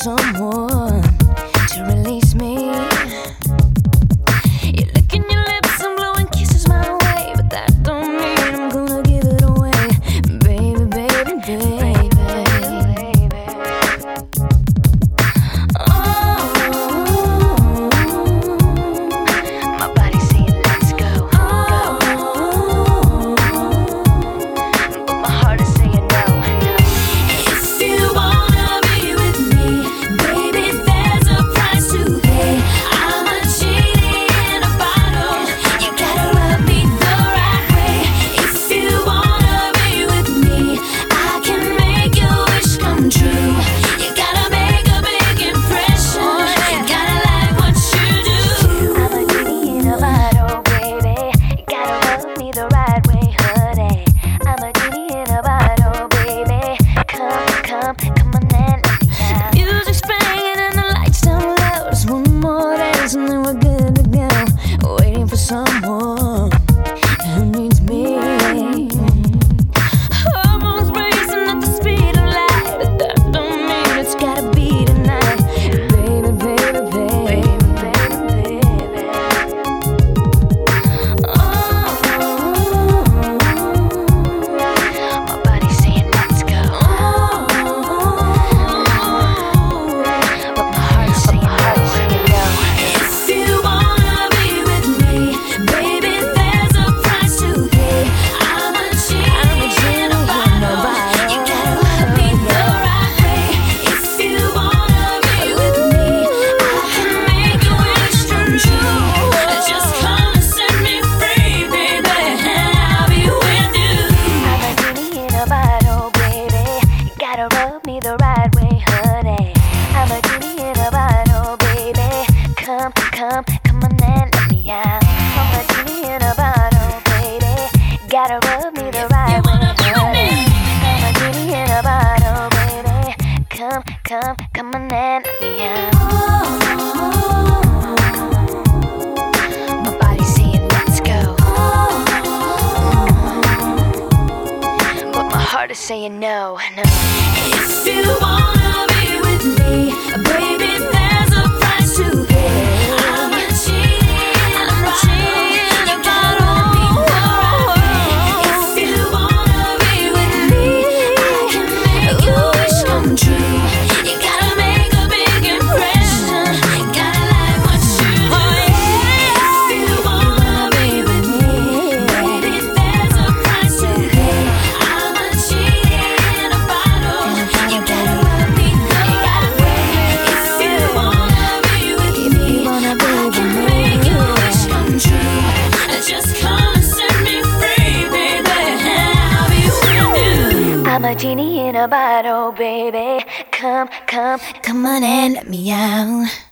someone to release me. You're licking your lips and blowing kisses my way, but that don't mean I'm gonna give it away, baby, baby, baby. Someone who needs me. Hormones racing at the speed of light, but that don't mean it's gotta be tonight, baby, baby, baby, baby, baby. Oh, my body's saying let's go. But my heart's saying no. If you wanna be with me, baby, there's a price to pay. I'm a genie in a bottle. You gotta love me the right way. If you wanna be with me, I can make your wish come true. Just come and set me free, baby, and I'll be with you. I'm a genie in a bottle, baby. You gotta rub me the right way, honey. I'm a genie in a bottle, baby. Come on and let me out. I'm a genie in a bottle, baby. Gotta rub me the right way, honey. I'm a genie in a bottle, baby. Come on and let me out. My body's saying let's go, but my heart is saying no. If you wanna be with me, baby, there's a price to pay. I'm a genie in a bottle. You gotta love me the right way. If you wanna be with me, I can make your wish come true. You gotta make a big impression. Gotta like what you do. If you wanna be with me, baby, there's a price to pay. I'm a genie in a bottle. You gotta love me the right way. If you wanna be with me, I can make your wish come true. Just come and set me free, baby, and I'll be with you. I'm a genie in a bottle, baby. Come on and let me out.